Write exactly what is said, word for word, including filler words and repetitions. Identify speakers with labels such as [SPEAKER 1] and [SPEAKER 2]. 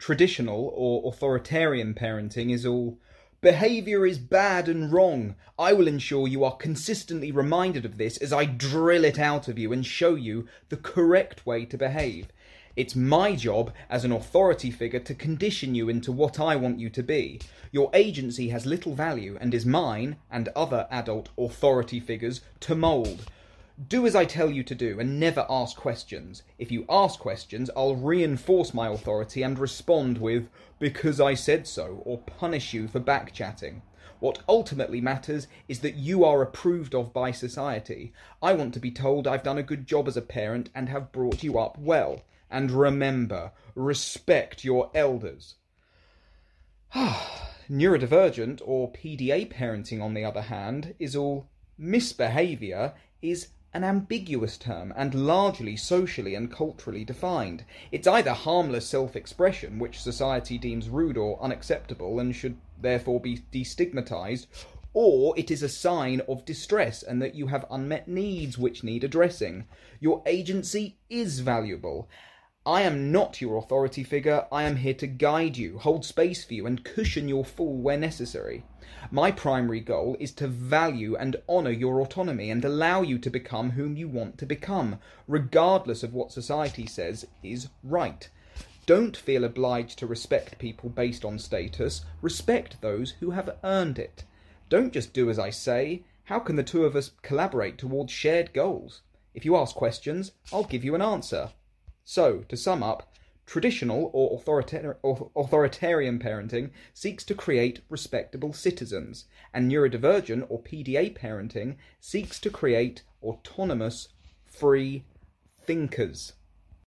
[SPEAKER 1] Traditional or authoritarian parenting is all, behaviour is bad and wrong. I will ensure you are consistently reminded of this as I drill it out of you and show you the correct way to behave. It's my job as an authority figure to condition you into what I want you to be. Your agency has little value and is mine, and other adult authority figures, to mould. Do as I tell you to do and never ask questions. If you ask questions, I'll reinforce my authority and respond with, because I said so, or punish you for backchatting. What ultimately matters is that you are approved of by society. I want to be told I've done a good job as a parent and have brought you up well. And remember, respect your elders. Neurodivergent or P D A parenting, on the other hand, is all, misbehaviour is an ambiguous term and largely socially and culturally defined. It's either harmless self-expression, which society deems rude or unacceptable and should therefore be destigmatised, or it is a sign of distress and that you have unmet needs which need addressing. Your agency is valuable. I am not your authority figure. I am here to guide you, hold space for you, and cushion your fall where necessary. My primary goal is to value and honour your autonomy and allow you to become whom you want to become, regardless of what society says is right. Don't feel obliged to respect people based on status. Respect those who have earned it. Don't just do as I say. How can the two of us collaborate towards shared goals? If you ask questions, I'll give you an answer. So, to sum up, traditional or authoritar- or authoritarian parenting seeks to create respectable citizens, and neurodivergent or P D A parenting seeks to create autonomous, free thinkers.